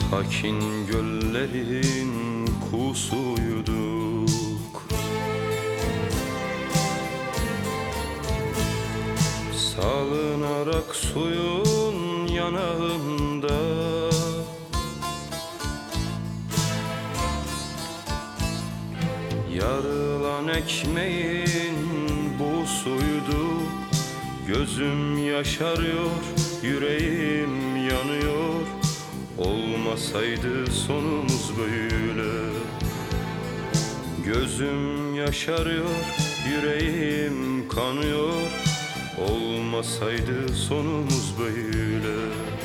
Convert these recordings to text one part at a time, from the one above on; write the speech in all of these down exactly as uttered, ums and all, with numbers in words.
Sakin göllerin kusuyduk, salınarak suyun yanağında. Yarılan ekmeğin busuydu, gözüm yaşarıyor, yüreğim yanıyor. Olmasaydı sonumuz böyle. Gözüm yaşarıyor, yüreğim kanıyor. Olmasaydı sonumuz böyle.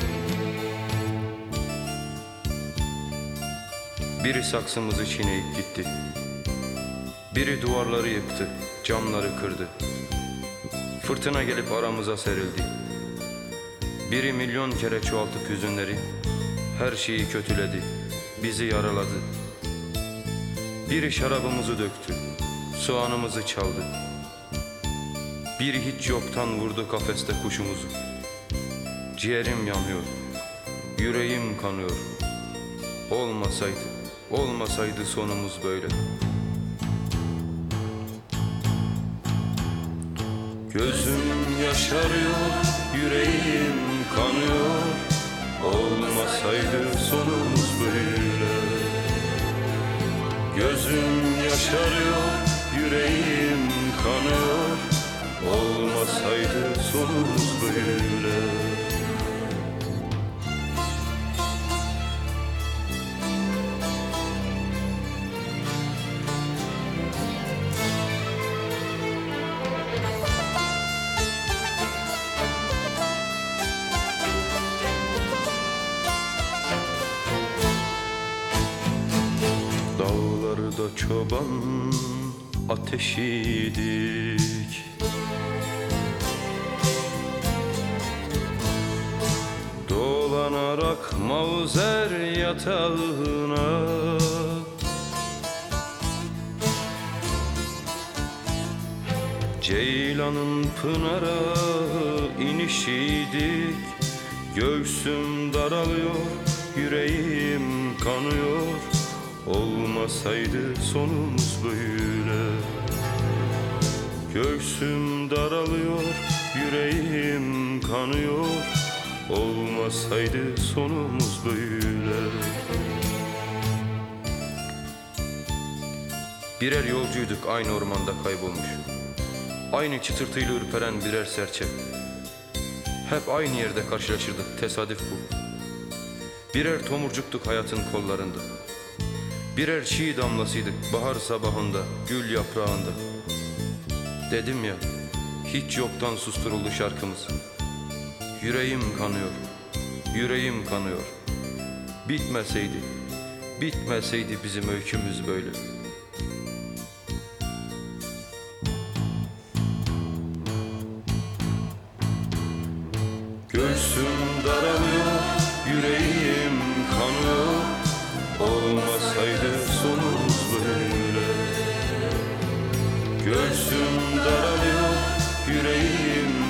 Biri saksımızı çiğneyip gitti, biri duvarları yıktı, camları kırdı. Fırtına gelip aramıza serildi. Biri milyon kere çoğaltıp hüzünleri, her şeyi kötüledi, bizi yaraladı. Biri şarabımızı döktü, soğanımızı çaldı. Biri hiç yoktan vurdu kafeste kuşumuzu. Ciğerim yanıyor, yüreğim kanıyor. Olmasaydı, olmasaydı sonumuz böyle. Gözüm yaşarıyor, yüreğim kanıyor. Olmasaydı sonumuz böyle. Gözüm yaşarıyor, yüreğim kanıyor. Olmasaydı sonumuz böyle. Dağlarda çoban ateşiydik, dolanarak mavzer yatağına. Ceylanın pınara inişiydik, göğsüm daralıyor, yüreğim kanıyor. Olmasaydı sonumuz böyle. Göğsüm daralıyor, yüreğim kanıyor. Olmasaydı sonumuz böyle. Birer yolcuyduk, aynı ormanda kaybolmuş. Aynı çıtırtıyla ürperen birer serçe. Hep aynı yerde karşılaşırdık, tesadüf bu. Birer tomurcuktuk hayatın kollarında. Birer çiğ damlasıydık bahar sabahında, gül yaprağında. Dedim ya, hiç yoktan susturuldu şarkımız. Yüreğim kanıyor, yüreğim kanıyor. Bitmeseydi, bitmeseydi bizim öykümüz böyle.